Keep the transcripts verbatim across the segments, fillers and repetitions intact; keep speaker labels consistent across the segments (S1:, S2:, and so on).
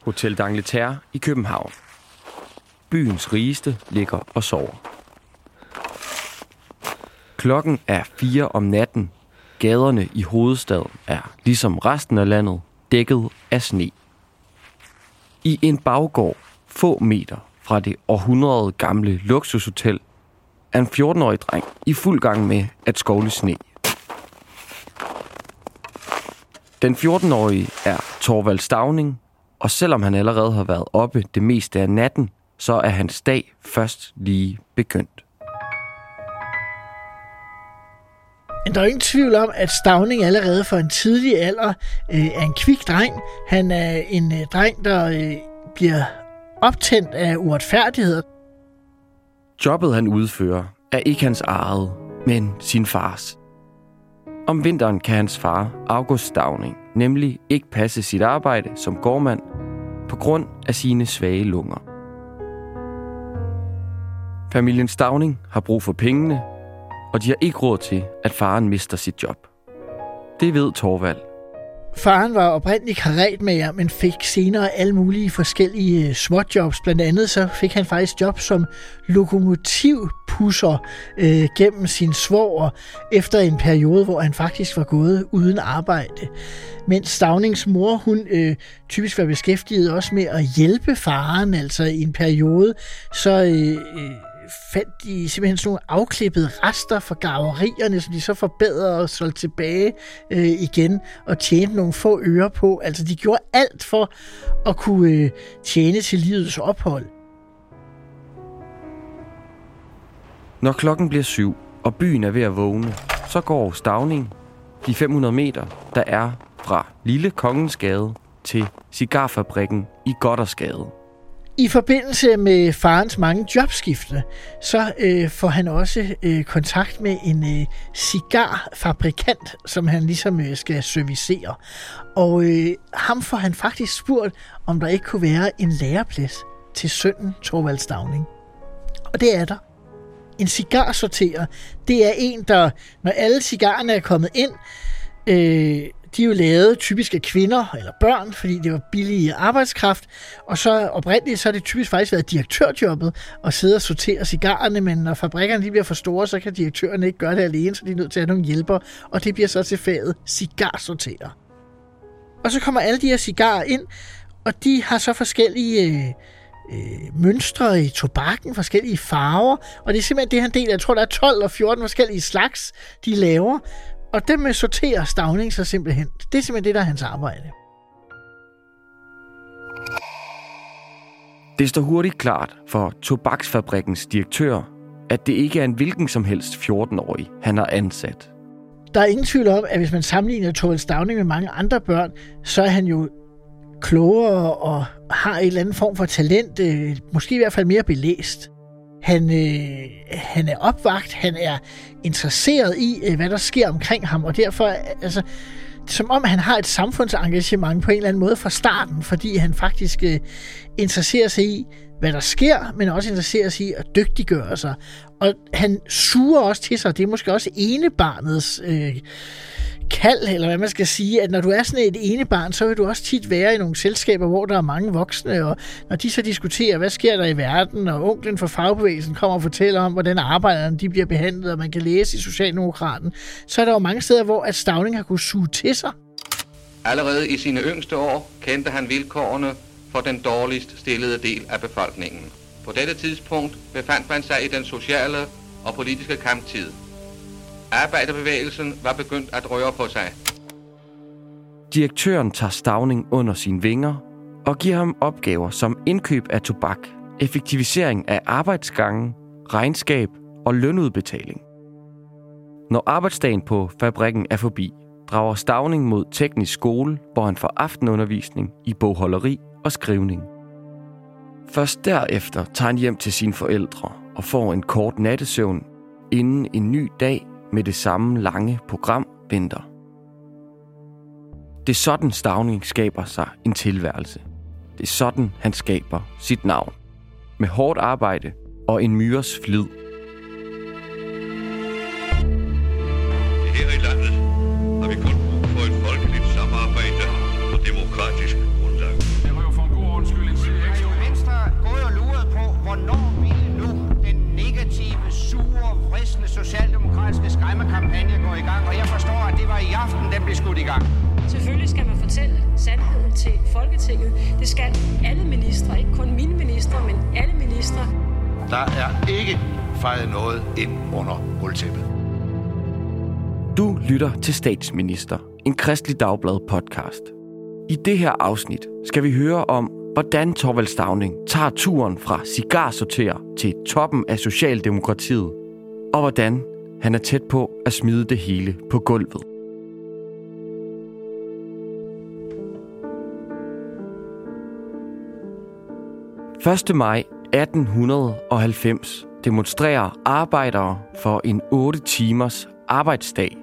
S1: Hotel d'Angleterre i København. Byens rigeste ligger og sover. Klokken er fire om natten. Gaderne i hovedstaden er, ligesom resten af landet, dækket af sne. I en baggård, få meter fra det århundrede gamle luksushotel, er en fjorten-årig dreng i fuld gang med at skovle sne. Den fjorten-årige er Thorvald Stauning, og selvom han allerede har været oppe det meste af natten, så er hans dag først lige begyndt.
S2: Der er ingen tvivl om, at Stauning allerede for en tidlig alder øh, er en kvik dreng. Han er en øh, dreng, der øh, bliver optændt af uretfærdigheder.
S1: Jobbet, han udfører, er ikke hans eget, men sin fars. Om vinteren kan hans far, August Stauning, nemlig ikke passe sit arbejde som gårdmand på grund af sine svage lunger. Familien Stauning har brug for pengene, og de har ikke råd til, at faren mister sit job. Det ved Thorvald.
S2: Faren var oprindeligt karetmager, men fik senere alle mulige forskellige småjobs. Blandt andet så fik han faktisk job som lokomotivpusser øh, gennem sin svoger, efter en periode, hvor han faktisk var gået uden arbejde. Mens Staunings mor, hun øh, typisk var beskæftiget også med at hjælpe faren, altså i en periode, så øh, fandt de simpelthen sådan nogle afklippede rester fra garverierne, som de så forbedrede og solgte tilbage øh, igen og tjente nogle få øre på. Altså de gjorde alt for at kunne øh, tjene til livets ophold.
S1: Når klokken bliver syv, og byen er ved at vågne, så går Stauning de fem hundrede meter, der er fra Lille Kongensgade til cigarfabrikken i Gothersgade.
S2: I forbindelse med farens mange jobskifte, så øh, får han også øh, kontakt med en øh, cigarfabrikant, som han ligesom øh, skal servicere. Og øh, ham får han faktisk spurgt, om der ikke kunne være en læreplads til sønnen Thorvald Stauning. Og det er der. En cigarsorterer, det er en, der, når alle cigarerne er kommet ind, øh, de er jo lavet typisk af kvinder eller børn, fordi det var billig arbejdskraft. Og så oprindeligt, så har det typisk faktisk været direktørjobbet at sidde og sortere cigarerne, men når fabrikkerne de bliver for store, så kan direktørerne ikke gøre det alene, så de er nødt til at have nogle hjælpere, og det bliver så til faget cigarsorterer. Og så kommer alle de her cigarer ind, og de har så forskellige øh, mønstre i tobakken, forskellige farver, og det er simpelthen det her del, jeg tror, der er tolv og fjorten forskellige slags, de laver. Og dem sorterer Stauning så simpelthen. Det er simpelthen det, der er hans arbejde.
S1: Det står hurtigt klart for tobaksfabrikkens direktør, at det ikke er en hvilken som helst fjorten-årig, han har ansat.
S2: Der er ingen tvivl om, at hvis man sammenligner Thorvald Stauning med mange andre børn, så er han jo klogere og har en eller anden form for talent, øh, måske i hvert fald mere belæst. Han, øh, han er opvagt, han er interesseret i, øh, hvad der sker omkring ham, og derfor, altså, som om han har et samfundsengagement på en eller anden måde fra starten, fordi han faktisk øh, interesserer sig i, hvad der sker, men også interesserer sig i at dygtiggøre sig. Og han suger også til sig, det er måske også enebarnets øh, kald, eller hvad man skal sige, at når du er sådan et enebarn, så vil du også tit være i nogle selskaber, hvor der er mange voksne, og når de så diskuterer, hvad sker der i verden, og onklen fra fagbevægelsen kommer og fortæller om, hvordan arbejderne de bliver behandlet, og man kan læse i Socialdemokraten, så er der jo mange steder, hvor at Stauning har kunnet suge til sig.
S3: Allerede i sine yngste år kendte han vilkårene for den dårligst stillede del af befolkningen. På dette tidspunkt befandt man sig i den sociale og politiske kamptid. Arbejderbevægelsen var begyndt at røre på sig.
S1: Direktøren tager Stauning under sine vinger og giver ham opgaver som indkøb af tobak, effektivisering af arbejdsgangen, regnskab og lønudbetaling. Når arbejdsdagen på fabrikken er forbi, drager Stauning mod teknisk skole, hvor han får aftenundervisning i bogholderi og skrivning. Først derefter tager han hjem til sine forældre og får en kort nattesøvn, inden en ny dag med det samme lange program venter. Det er sådan, Stauning skaber sig en tilværelse. Det er sådan, han skaber sit navn. Med hårdt arbejde og en myres flid.
S4: Her i landet har vi kun brug for et folkeligt samarbejde og demokratisk grundlag.
S5: til Folketinget. Det skal alle ministre, ikke kun mine ministre, men alle ministre.
S6: Der er ikke fejret noget ind under gulvtæppet.
S1: Du lytter til Statsminister, en Kristelig Dagblad podcast. I det her afsnit skal vi høre om, hvordan Thorvald Stauning tager turen fra cigarsorterer til toppen af Socialdemokratiet, og hvordan han er tæt på at smide det hele på gulvet. første maj atten halvfems demonstrerer arbejdere for en otte timers arbejdsdag.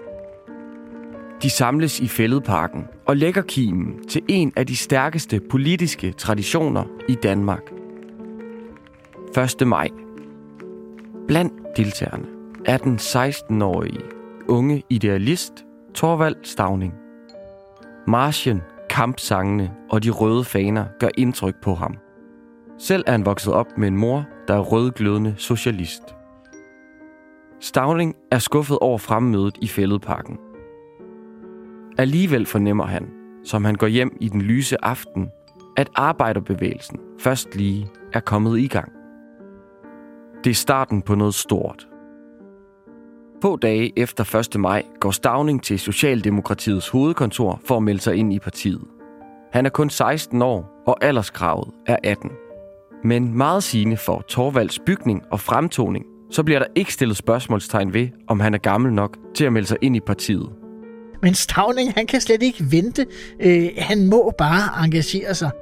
S1: De samles i Fælledparken og lægger kimen til en af de stærkeste politiske traditioner i Danmark. første maj. Blandt deltagerne er den seksten-årige unge idealist Thorvald Stauning. Marchen, kampsangene og de røde faner gør indtryk på ham. Selv er han vokset op med en mor, der er rødglødende socialist. Stauning er skuffet over fremmødet i Fælledparken. Alligevel fornemmer han, som han går hjem i den lyse aften, at arbejderbevægelsen først lige er kommet i gang. Det er starten på noget stort. Få dage efter første maj går Stauning til Socialdemokratiets hovedkontor for at melde sig ind i partiet. Han er kun seksten år, og alderskravet er atten. Men meget sigende for Thorvalds bygning og fremtoning, så bliver der ikke stillet spørgsmålstegn ved, om han er gammel nok til at melde sig ind i partiet.
S2: Men Stauning, han kan slet ikke vente. Øh, han må bare engagere sig.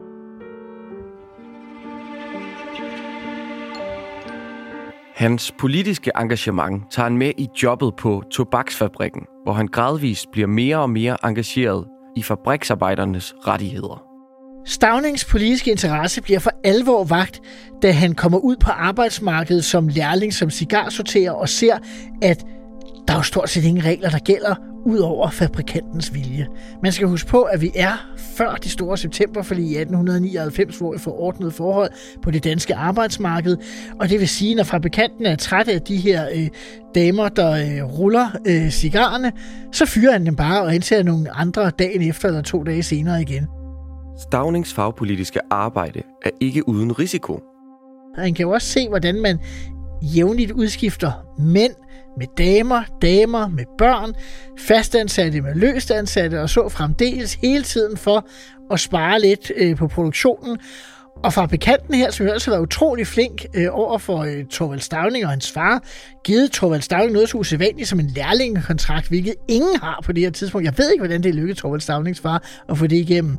S1: Hans politiske engagement tager han med i jobbet på tobaksfabrikken, hvor han gradvist bliver mere og mere engageret i fabriksarbejdernes rettigheder.
S2: Staunings politiske interesse bliver for alvor vakt, da han kommer ud på arbejdsmarkedet som lærling som cigarsorterer og ser, at der er jo stort set ingen regler, der gælder, ud over fabrikantens vilje. Man skal huske på, at vi er før de store septemberforlig i atten nioghalvfems, hvor vi får ordnet forhold på det danske arbejdsmarked. Og det vil sige, når fabrikanten er træt af de her øh, damer, der øh, ruller øh, cigarerne, så fyrer han dem bare og ansætter nogle andre dagen efter eller to dage senere igen.
S1: Staunings fagpolitiske arbejde er ikke uden risiko.
S2: Han kan jo også se, hvordan man jævnligt udskifter mænd med damer, damer med børn, fastansatte med løst ansatte og så fremdeles hele tiden for at spare lidt øh, på produktionen. Og fabrikanten her, som jo altså var utrolig flink øh, over for øh, Thorvald Stauning og hans far, givet Thorvald Stauning noget så usædvanligt som en lærlingekontrakt, hvilket ingen har på det her tidspunkt. Jeg ved ikke, hvordan det lykkedes Thorvald Staunings far at få det igennem.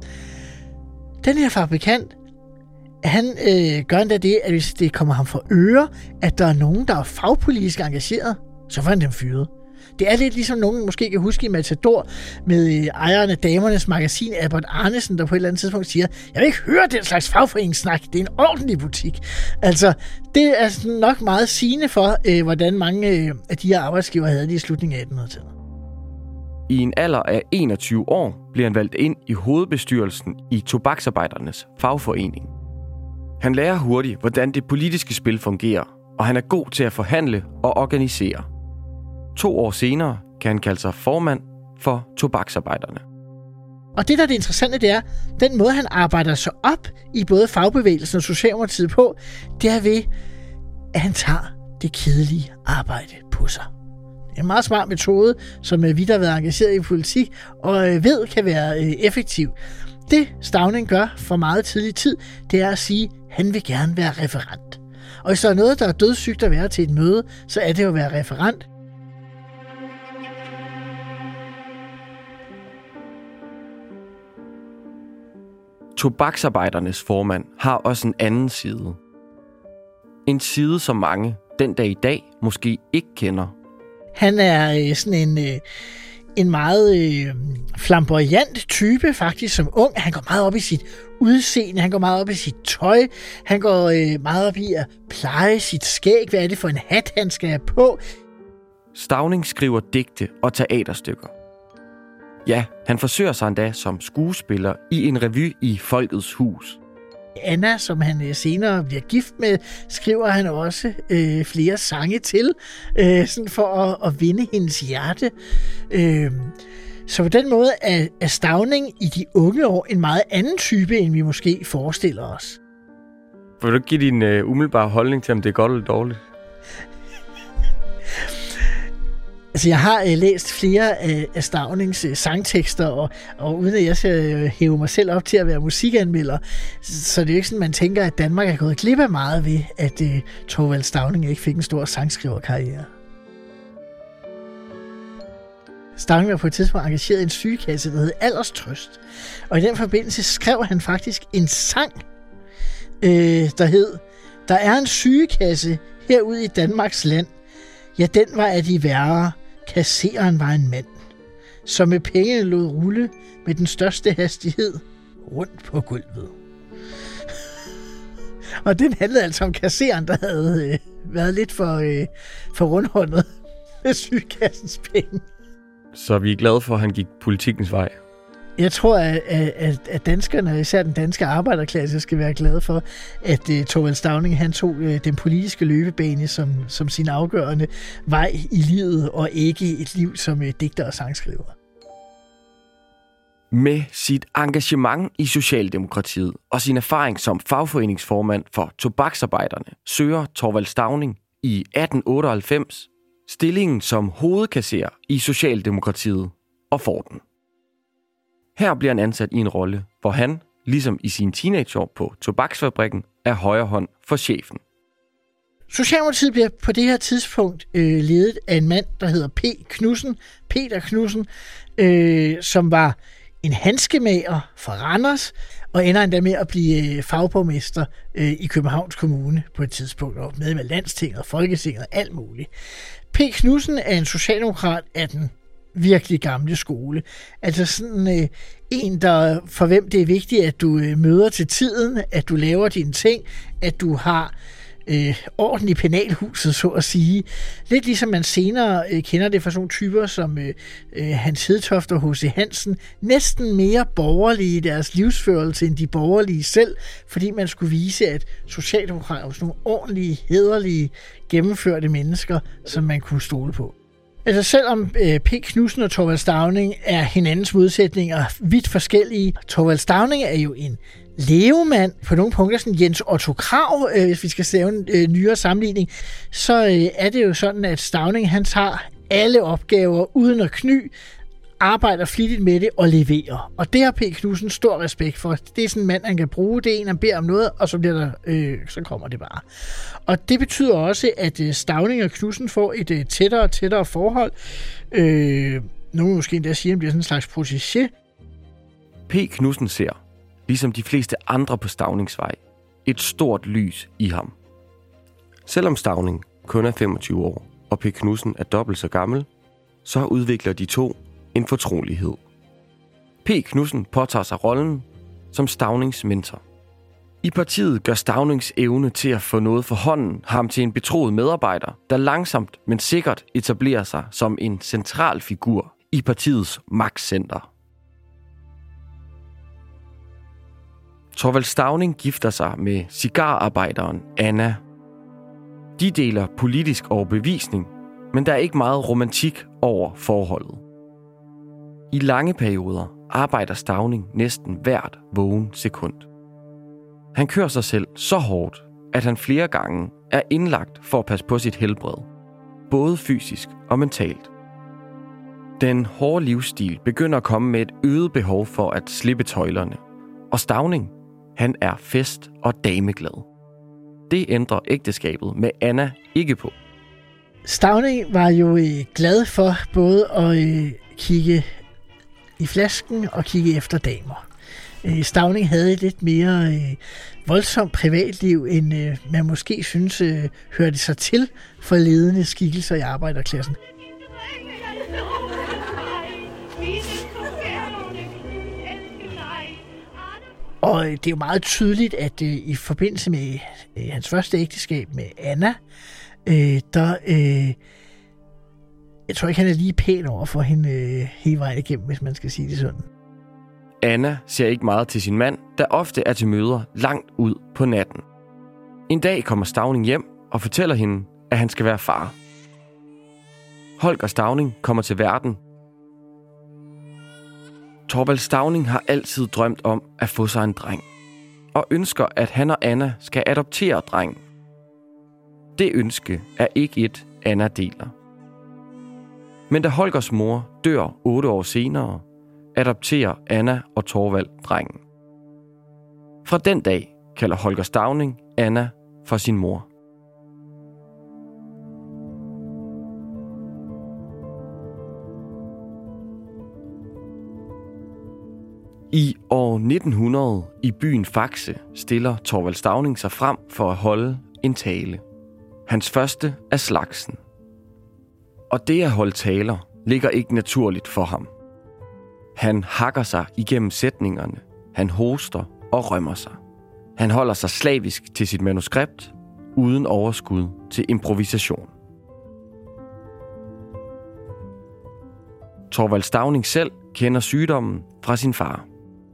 S2: Den her fabrikant, han øh, gør endda det, at hvis det kommer ham for øre, at der er nogen, der er fagpolitisk engageret, så får han dem fyret. Det er lidt ligesom nogen måske kan huske i Matador med øh, ejeren af Damernes Magasin, Albert Arnesen, der på et eller andet tidspunkt siger, jeg vil ikke høre den slags fagforeningssnak, det er en ordentlig butik. Altså, det er nok meget sigende for, øh, hvordan mange øh, af de her arbejdsgiver havde det i slutningen af attenhundredetallet.
S1: I en alder af enogtyve år bliver han valgt ind i hovedbestyrelsen i Tobaksarbejdernes fagforening. Han lærer hurtigt, hvordan det politiske spil fungerer, og han er god til at forhandle og organisere. To år senere kan han kalde sig formand for Tobaksarbejderne.
S2: Og det, der er det interessante, det er, den måde, han arbejder sig op i både fagbevægelsen og Socialdemokratiet på, det er ved, at han tager det kedelige arbejde på sig. Det er en meget smart metode, som vi, der har været engageret i politik, og ved kan være effektiv. Det Stauning gør for meget tidlig tid, det er at sige, at han vil gerne være referent. Og hvis der er noget, der er dødssygt at være til et møde, så er det jo at være referent.
S1: Tobaksarbejdernes formand har også en anden side. En side, som mange den dag i dag måske ikke kender.
S2: Han er øh, sådan en, øh, en meget øh, flamboyant type faktisk som ung. Han går meget op i sit udseende, han går meget op i sit tøj, han går øh, meget op i at pleje sit skæg. Hvad er det for en hat, han skal have på?
S1: Stauning skriver digte og teaterstykker. Ja, han forsøger sig endda som skuespiller i en revy i Folkets Hus.
S2: Anna, som han senere bliver gift med, skriver han også øh, flere sange til, øh, sådan for at, at vinde hendes hjerte. Øh, Så på den måde er, er Stauning i de unge år en meget anden type, end vi måske forestiller os.
S1: Vil du give din uh, umiddelbare holdning til, om det er godt eller dårligt?
S2: Altså, jeg har øh, læst flere af, af Staunings øh, sangtekster, og, og uden at jeg skal øh, hæve mig selv op til at være musikanmelder, så, så det er jo ikke sådan, man tænker, at Danmark er gået glip af meget ved, at øh, Thorvald Stauning ikke fik en stor sangskriverkarriere. Stauning var på et tidspunkt engageret i en sygekasse, der hed Alderstrøst, og i den forbindelse skrev han faktisk en sang, øh, der hed: "Der er en sygekasse herude i Danmarks land. Ja, den var af de værre. Kassereren var en mand, som med pengene lod rulle med den største hastighed rundt på gulvet." Og den handlede altså om kassereren, der havde øh, været lidt for, øh, for rundhåndet med sygekassens penge.
S1: Så vi er glade for, at han gik politikens vej.
S2: Jeg tror, at, at, at danskerne, især den danske arbejderklasse, skal være glade for, at uh, Thorvald Stauning han tog uh, den politiske løbebane som, som sin afgørende vej i livet, og ikke et liv som uh, digter og sangskriver.
S1: Med sit engagement i Socialdemokratiet og sin erfaring som fagforeningsformand for tobaksarbejderne, søger Thorvald Stauning i atten otteoghalvfems stillingen som hovedkasserer i Socialdemokratiet og får den. Her bliver han ansat i en rolle, hvor han, ligesom i sine teenageår på tobaksfabrikken, er højre hånd for chefen.
S2: Socialdemokratiet bliver på det her tidspunkt øh, ledet af en mand, der hedder P. Knudsen, Peter Knudsen, øh, som var en handskemager fra Randers, og ender endda med at blive øh, fagborgmester øh, i Københavns Kommune på et tidspunkt, og med med Landstinget og Folketinget og alt muligt. P. Knudsen er en socialdemokrat af den virkelig gamle skole. Altså sådan øh, en, der for hvem det er vigtigt, at du øh, møder til tiden, at du laver dine ting, at du har øh, orden i penalhuset, så at sige. Lidt ligesom man senere øh, kender det fra sådan nogle typer som øh, øh, Hans Hedtoft og H C Hansen. Næsten mere borgerlige i deres livsførelse end de borgerlige selv, fordi man skulle vise, at socialdemokrater var sådan nogle ordentlige, hæderlige, gennemførte mennesker, som man kunne stole på. Altså selvom øh, P. Knudsen og Thorvald Stauning er hinandens modsætninger vidt forskellige. Thorvald Stauning er jo en levemand, på nogle punkter sådan Jens Otto Krag, øh, hvis vi skal lave en øh, nyere sammenligning, så øh, er det jo sådan, at Stauning han tager alle opgaver uden at kny, arbejder flittigt med det og leverer. Og det har P. Knudsen stor respekt for. Det er sådan en mand, han kan bruge. Det er en, han beder om noget, og så, bliver der, øh, så kommer det bare. Og det betyder også, at øh, Stauning og Knudsen får et øh, tættere og tættere forhold. Øh, nogen måske endda siger, at han bliver sådan en slags protégé.
S1: P. Knudsen ser, ligesom de fleste andre på Staunings vej, et stort lys i ham. Selvom Stauning kun er femogtyve år, og P. Knudsen er dobbelt så gammel, så udvikler de to en fortrolighed. P. Knudsen påtager sig rollen som Staunings mentor. I partiet gør Staunings evne til at få noget for hånden ham til en betroet medarbejder, der langsomt, men sikkert etablerer sig som en central figur i partiets magtcenter. Thorvald Stauning gifter sig med cigararbejderen Anna. De deler politisk overbevisning, men der er ikke meget romantik over forholdet. I lange perioder arbejder Stauning næsten hvert vågen sekund. Han kører sig selv så hårdt, at han flere gange er indlagt for at passe på sit helbred, både fysisk og mentalt. Den hårde livsstil begynder at komme med et øget behov for at slippe tøjlerne, og Stauning, han er fest- og dameglad. Det ændrer ægteskabet med Anna ikke på.
S2: Stauning var jo øh, glad for både at øh, kigge i flasken og kigge efter damer. Øh, Stauning havde et lidt mere øh, voldsomt privatliv, end øh, man måske synes øh, hørte sig til for ledende skikkelser i arbejderklassen. Og det er jo meget tydeligt, at øh, i forbindelse med øh, hans første ægteskab med Anna, øh, der, øh, jeg tror ikke, han er lige pæn over for hende øh, hele vejen igennem, hvis man skal sige det sådan.
S1: Anna ser ikke meget til sin mand, der ofte er til møder langt ud på natten. En dag kommer Stauning hjem og fortæller hende, at han skal være far. Holger Stauning kommer til verden Thorvald Stauning har altid drømt om at få sig en dreng, og ønsker, at han og Anna skal adoptere drengen. Det ønske er ikke et, Anna deler. Men da Holgers mor dør otte år senere, adopterer Anna og Thorvald drengen. Fra den dag kalder Holger Stauning Anna for sin mor. I år nitten hundrede i byen Faxe stiller Thorvald Stauning sig frem for at holde en tale. Hans første af slagsen. Og det at holde taler ligger ikke naturligt for ham. Han hakker sig igennem sætningerne. Han hoster og rømmer sig. Han holder sig slavisk til sit manuskript, uden overskud til improvisation. Thorvald Stauning selv kender sygdommen fra sin far.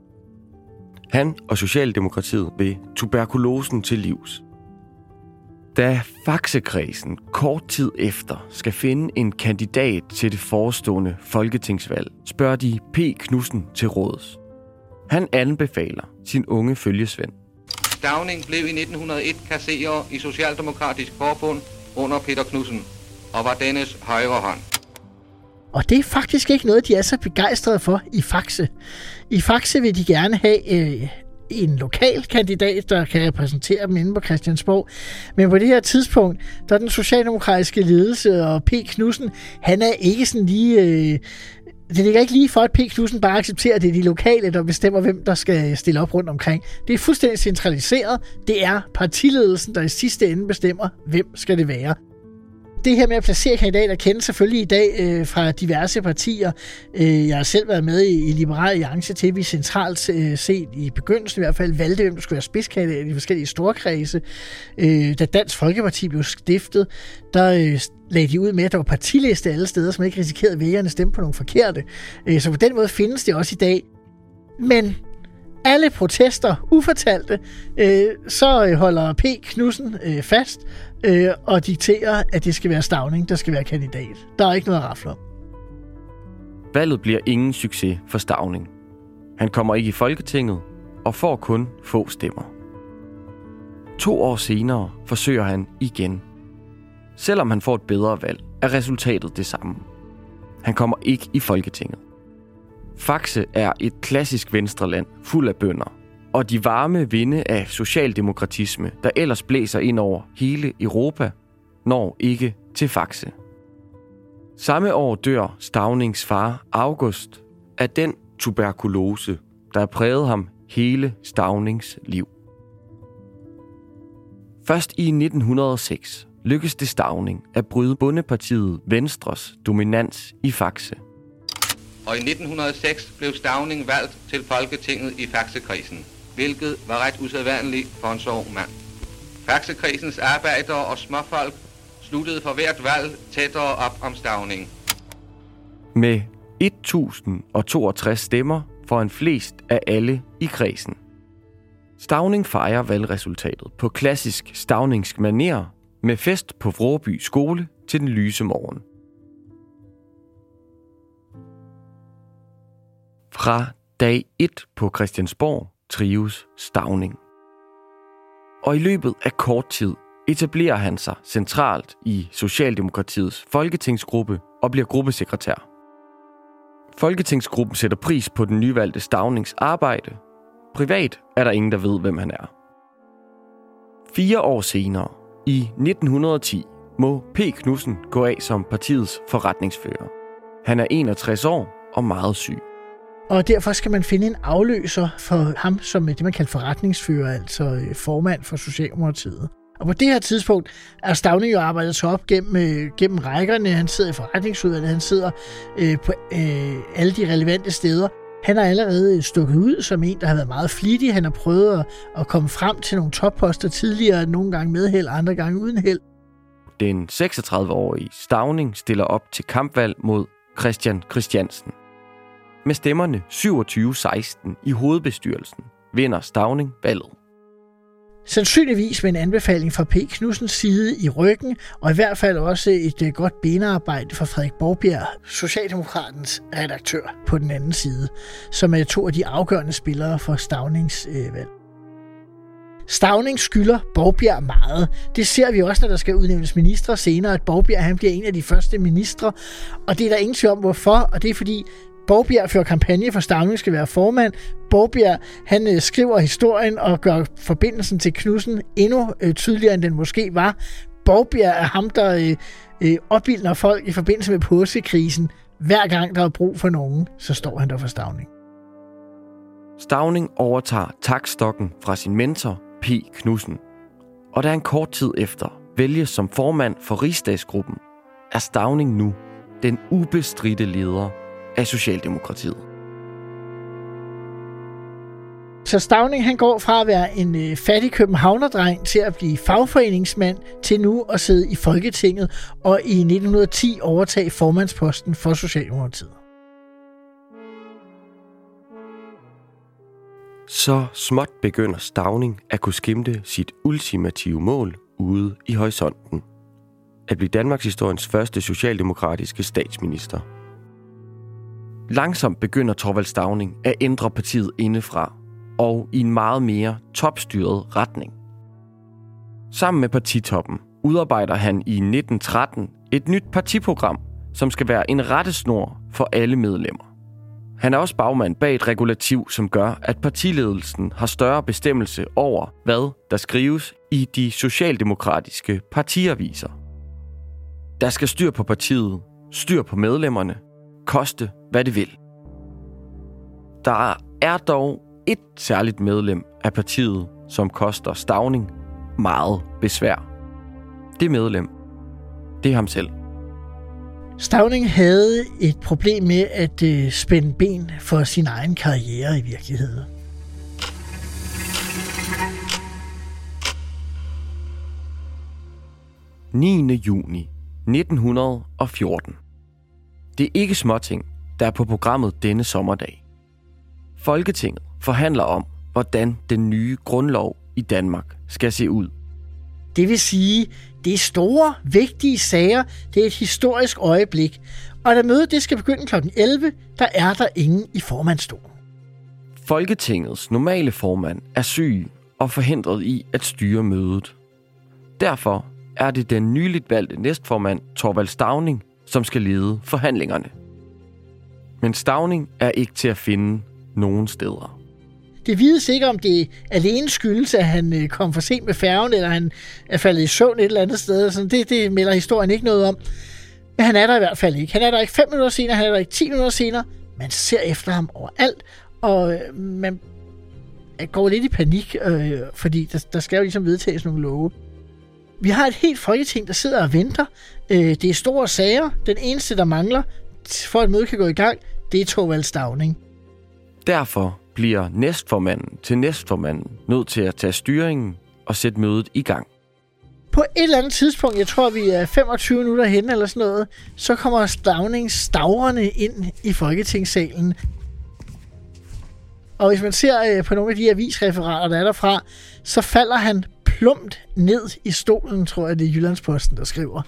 S1: Han og Socialdemokratiet vil tuberkulosen til livs. Da Faxekredsen kort tid efter skal finde en kandidat til det forestående folketingsvalg, spørger de P. Knudsen til råds. Han anbefaler sin unge følgesvend.
S3: Stauning blev i nitten hundrede og et kasserer i Socialdemokratisk Forbund under Peter Knudsen og var dennes højre hånd.
S2: Og det er faktisk ikke noget, de er så begejstrede for i Faxe. I Faxe vil de gerne have øh, en lokal kandidat, der kan repræsentere dem inde på Christiansborg. Men på det her tidspunkt, der er den socialdemokratiske ledelse og P. Knudsen, han er ikke sådan lige... Øh, det ligger ikke lige for, at P. Knudsen bare accepterer, at det er de lokale, der bestemmer, hvem der skal stille op rundt omkring. Det er fuldstændig centraliseret. Det er partiledelsen, der i sidste ende bestemmer, hvem skal det være. Det her med at placere kandidater kendes selvfølgelig i dag øh, fra diverse partier. Øh, jeg har selv været med i, i Liberal Alliance til, vi centralt øh, set i begyndelsen i hvert fald valgte, hvem der skulle være spidskandidat i de forskellige storkredse. Øh, da Dansk Folkeparti blev stiftet, der øh, lagde de ud med, at der var partiliste alle steder, som ikke risikerede, at vælgerne stemte på nogle forkerte. Øh, så på den måde findes det også i dag. Men alle protester ufortalte, øh, så holder P. Knudsen øh, fast øh, og dikterer, at det skal være Stauning, der skal være kandidat. Der er ikke noget at rafle om.
S1: Valget bliver ingen succes for Stauning. Han kommer ikke i Folketinget og får kun få stemmer. To år senere forsøger han igen. Selvom han får et bedre valg, er resultatet det samme. Han kommer ikke i Folketinget. Faxe er et klassisk venstreland fuld af bønder, og de varme vinde af socialdemokratisme, der ellers blæser ind over hele Europa, når ikke til Faxe. Samme år dør Staunings far August af den tuberkulose, der har præget ham hele Staunings liv. Først i nitten hundrede og seks lykkedes det Stauning at bryde bondepartiet Venstres dominans i Faxe.
S3: Og i nitten hundrede og seks blev Stauning valgt til Folketinget i Faxekredsen, hvilket var ret usædvanligt for en så ung mand. Faxekredsens arbejdere og småfolk sluttede for hvert valg tættere op om Stauning.
S1: Med et tusind toogtres stemmer får han flest af alle i kredsen. Stauning fejrer valgresultatet på klassisk stauningsk manér med fest på Vråby skole til den lyse morgen. Fra dag et på Christiansborg trives Stauning. Og i løbet af kort tid etablerer han sig centralt i Socialdemokratiets folketingsgruppe og bliver gruppesekretær. Folketingsgruppen sætter pris på den nyvalgte Staunings arbejde. Privat er der ingen, der ved, hvem han er. Fire år senere, i nitten hundrede og ti, må P. Knudsen gå af som partiets forretningsfører. Han er enogtres år og meget syg.
S2: Og derfor skal man finde en afløser for ham som det, man kalder forretningsfører, altså formand for Socialdemokratiet. Og på det her tidspunkt er Stauning jo arbejdet sig op gennem, gennem rækkerne. Han sidder i forretningsudvalget, han sidder øh, på øh, alle de relevante steder. Han har allerede stukket ud som en, der har været meget flittig. Han har prøvet at, at komme frem til nogle topposter tidligere, nogle gange med held, andre gange uden held.
S1: Den seksogtredive-årige Stauning stiller op til kampvalg mod Christian Christiansen. Med stemmerne syvogtyve seksten i hovedbestyrelsen vinder Stauning valget.
S2: Sandsynligvis med en anbefaling fra P. Knudsens side i ryggen, og i hvert fald også et godt benarbejde fra Frederik Borbjerg, Socialdemokratens redaktør på den anden side, som er to af de afgørende spillere for Staunings øh, valg. Stauning skylder Borbjerg meget. Det ser vi også, når der skal udnævnes ministre senere, at Borbjerg han bliver en af de første ministre, og det er der ingen tvivl om, hvorfor, og det er fordi Borbjerg fører kampagne for, Stauning skal være formand. Borbjerg han øh, skriver historien og gør forbindelsen til Knudsen endnu øh, tydeligere, end den måske var. Borbjerg er ham, der øh, øh, opildner folk i forbindelse med påskekrisen. Hver gang der er brug for nogen, så står han der for Stauning.
S1: Stauning overtager taktstokken fra sin mentor, P. Knudsen. Og da han kort tid efter vælges som formand for Rigsdagsgruppen, er Stauning nu den ubestridte leder af Socialdemokratiet.
S2: Så Stauning han går fra at være en øh, fattig københavnerdreng til at blive fagforeningsmand til nu at sidde i Folketinget og i nitten ti overtage formandsposten for Socialdemokratiet.
S1: Så småt begynder Stauning at kunne skimte sit ultimative mål ude i horisonten. At blive Danmarks historiens første socialdemokratiske statsminister. Langsomt begynder Thorvald Stauning at ændre partiet indefra og i en meget mere topstyret retning. Sammen med partitoppen udarbejder han i nitten tretten et nyt partiprogram, som skal være en rettesnor for alle medlemmer. Han er også bagmand bag et regulativ, som gør, at partiledelsen har større bestemmelse over, hvad der skrives i de socialdemokratiske partiaviser. Der skal styr på partiet, styr på medlemmerne, koste hvad det vil. Der er dog et særligt medlem af partiet, som koster Stauning meget besvær. Det medlem, det er ham selv.
S2: Stauning havde et problem med at øh, spænde ben for sin egen karriere i virkeligheden.
S1: niende juni nitten fjorten. Det er ikke småting, der er på programmet denne sommerdag. Folketinget forhandler om, hvordan den nye grundlov i Danmark skal se ud.
S2: Det vil sige, det er store, vigtige sager. Det er et historisk øjeblik. Og da mødet det skal begynde klokken elleve, der er der ingen i formandsstolen.
S1: Folketingets normale formand er syg og forhindret i at styre mødet. Derfor er det den nyligt valgte næstformand Thorvald Stauning, som skal lede forhandlingerne. Men Stauning er ikke til at finde nogen steder.
S2: Det vides ikke, om det alene skyldes, at han kom for sent med færgen, eller han er faldet i søvn et eller andet sted. Så det, det melder historien ikke noget om. Men han er der i hvert fald ikke. Han er der ikke fem minutter senere, han er der ikke ti minutter senere. Man ser efter ham overalt, og man går lidt i panik, øh, fordi der, der skal jo ligesom vedtages nogle love. Vi har et helt folketing, der sidder og venter. Øh, det er store sager. Den eneste, der mangler, for at mødet kan gå i gang, det er Thorvald Stauning.
S1: Derfor bliver næstformanden til næstformanden nødt til at tage styringen og sætte mødet i gang.
S2: På et eller andet tidspunkt, jeg tror vi er femogtyve minutter henne eller sådan noget, så kommer Stauning stavrende ind i Folketingssalen. Og hvis man ser på nogle af de avisreferater, der er derfra, så falder han plumpt ned i stolen, tror jeg, det er Jyllandsposten, der skriver.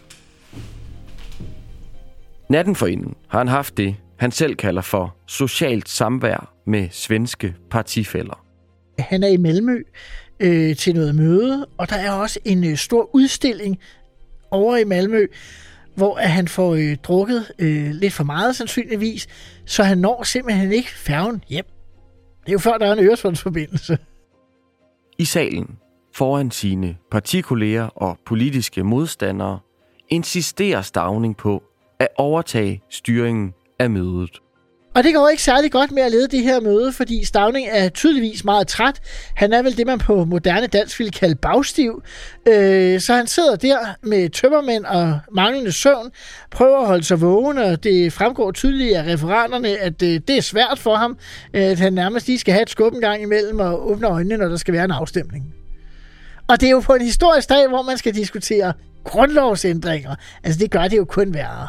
S1: Natten forinden har han haft det, han selv kalder for socialt samvær med svenske partifæller.
S2: Han er i Malmø øh, til noget møde, og der er også en øh, stor udstilling over i Malmø, hvor at han får øh, drukket øh, lidt for meget sandsynligvis, så han når simpelthen ikke færgen hjem. Det er jo før, der er en Øresundsforbindelse.
S1: I salen, foran sine partikolleger og politiske modstandere, insisterer Stauning på at overtage styringen af mødet.
S2: Og det går ikke særlig godt med at lede det her møde, fordi Stauning er tydeligvis meget træt. Han er vel det, man på moderne dansk ville kalde bagstiv. Øh, så han sidder der med tømmermænd og manglende søvn, prøver at holde sig vågen, og det fremgår tydeligt af referaterne, at øh, det er svært for ham, at han nærmest lige skal have et skub en gang imellem og åbne øjnene, når der skal være en afstemning. Og det er jo på en historisk dag, hvor man skal diskutere grundlovsændringer. Altså det gør det jo kun værre.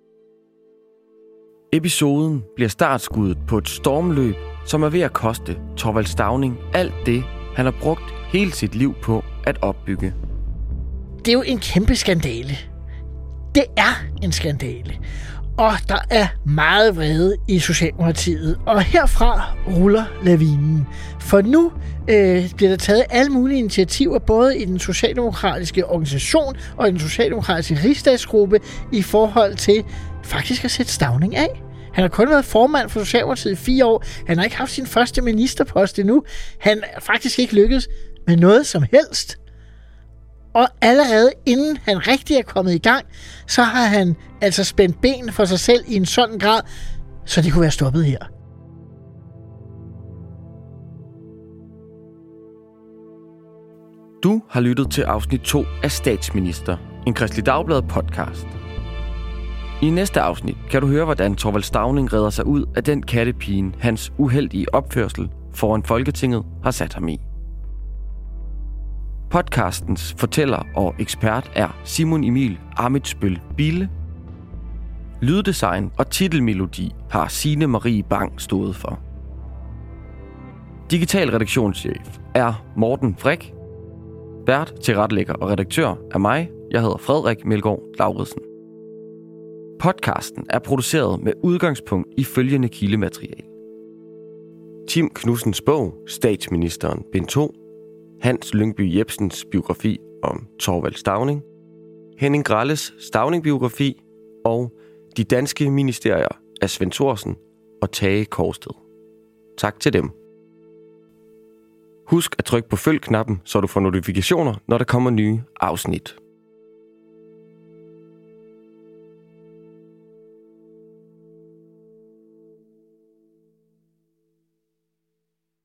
S1: Episoden bliver startskuddet på et stormløb, som er ved at koste Thorvald Stauning alt det, han har brugt hele sit liv på at opbygge.
S2: Det er jo en kæmpe skandale. Det er en skandale. Og der er meget vrede i Socialdemokratiet. Og herfra ruller lavinen. For nu øh, bliver der taget alle mulige initiativer, både i den socialdemokratiske organisation og i den socialdemokratiske rigsdagsgruppe, i forhold til faktisk at sætte Stauning af. Han har kun været formand for Socialdemokratiet i fire år. Han har ikke haft sin første ministerpost endnu. Han er faktisk ikke lykkedes med noget som helst. Og allerede inden han rigtig er kommet i gang, så har han altså spændt ben for sig selv i en sådan grad, så det kunne være stoppet her.
S1: Du har lyttet til afsnit to af Statsminister, en Kristeligt Dagblad podcast. I næste afsnit kan du høre, hvordan Thorvald Stauning redder sig ud af den kattepine, hans uheldige opførsel foran Folketinget har sat ham i. Podcastens fortæller og ekspert er Simon Emil Amitsbøl Bille. Lyddesign og titelmelodi har Signe Marie Bang stået for. Digital redaktionschef er Morten Frik. Vært, tilrettelægger og redaktør er mig. Jeg hedder Frederik Melgaard Lauridsen. Podcasten er produceret med udgangspunkt i følgende kildemateriale: Tim Knudsens bog Statsministeren bind to, Hans Lyngby Jepsens biografi om Thorvald Stauning, Henning Gralles Stauning-biografi og De danske ministerier af Svend Thorsen og Tage Korsted. Tak til dem. Husk at trykke på følg-knappen, så du får notifikationer, når der kommer nye afsnit.